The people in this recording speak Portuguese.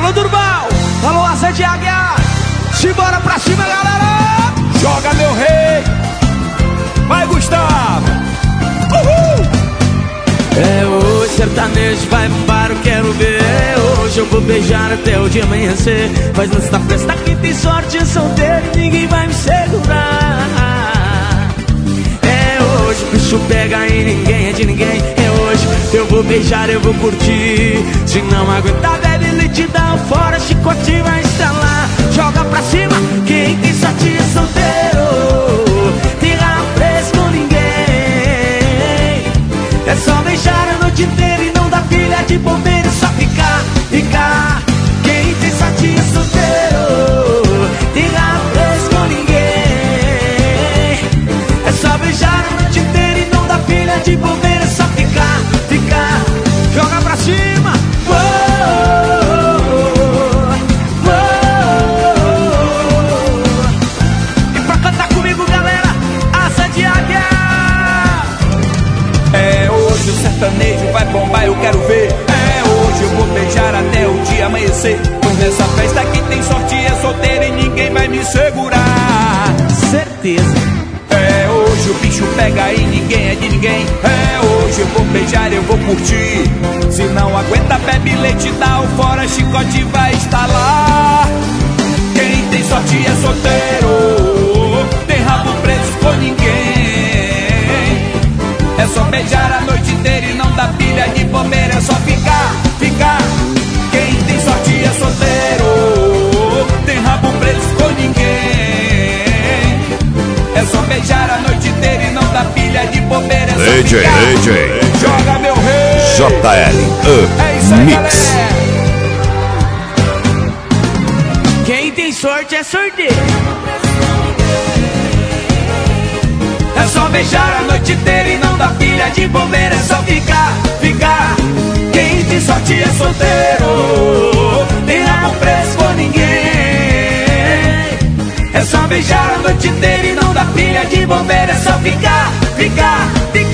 Alô, Durval! Alô, Asa de Águia! Simbora pra cima, galera! Joga, meu rei! Vai, Gustavo! Uhul! É hoje, sertanejo vai bombar, eu quero ver. Hoje eu vou beijar até o dia amanhecer. Mas nesta festa quem tem sorte é solteiro e ninguém vai me segurar. É hoje, o bicho pega e ninguém é de ninguém. É hoje, eu vou beijar, eu vou curtir. Se não aguentar, bebe leite, dá fora, chicote vai estralar. Joga pra cima, quem tem sorte é solteiro. Tem rabo preso com ninguém. É só beijar a noite inteira e não dá pilha de bombeiro. É só ficar, ficar. Quem tem sorte é solteiro. Tem rabo preso com ninguém. É só beijar a noite inteira e não dá pilha de bombeiro. É só ficar, ficar. Joga pra cima. E pra cantar comigo, galera, Asa de Águia. É hoje o sertanejo vai bombar, eu quero ver. É hoje eu vou beijar até o dia amanhecer. Pois nessa festa quem tem sorte é solteiro e ninguém vai me segurar. Certeza. É hoje o bicho pega e ninguém é de ninguém. É hoje eu vou beijar, eu vou curtir. Se não aguenta, bebe leite, dá o fora, chicote vai estalar. Quem tem sorte é solteiro. Tem rabo preso com ninguém. É só beijar a noite inteira e não dá pilha de bobeira. É só ficar, ficar. Quem tem sorte é solteiro. Tem rabo preso com ninguém. É só beijar a noite inteira e não dá pilha de bobeira. É só DJ, ficar. DJ. Joga, meu rei. JL É isso aí, Mix. galera. Quem tem sorte é sorteiro. É só beijar a noite inteira e não dá pilha de bombeira. É só ficar, ficar. Quem tem sorte é solteiro. Tem rabo preso com ninguém. É só beijar a noite inteira e não dá pilha de bombeira. É só ficar, ficar, ficar.